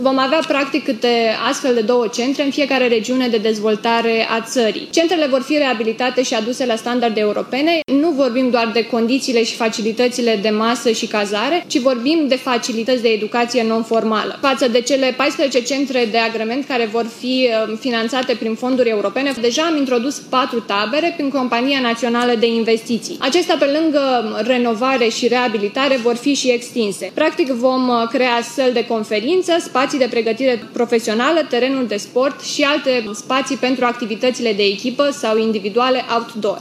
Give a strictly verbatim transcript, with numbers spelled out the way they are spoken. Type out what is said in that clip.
Vom avea practic câte astfel de două centre în fiecare regiune de dezvoltare a țării. Centrele vor fi reabilitate și aduse la standarde europene. Nu vorbim doar de condițiile și facilitățile de masă și cazare, ci vorbim de facilități de educație non-formală. Față de cele paisprezece centre de agrement care vor fi finanțate prin fonduri europene, deja am introdus patru tabere prin Compania Națională de Investiții. Acestea, pe lângă renovare și reabilitare, vor fi și extinse. Practic vom crea săli de conferință, spații de pregătire profesională, terenuri de sport și alte spații pentru activitățile de echipă sau individuale outdoor.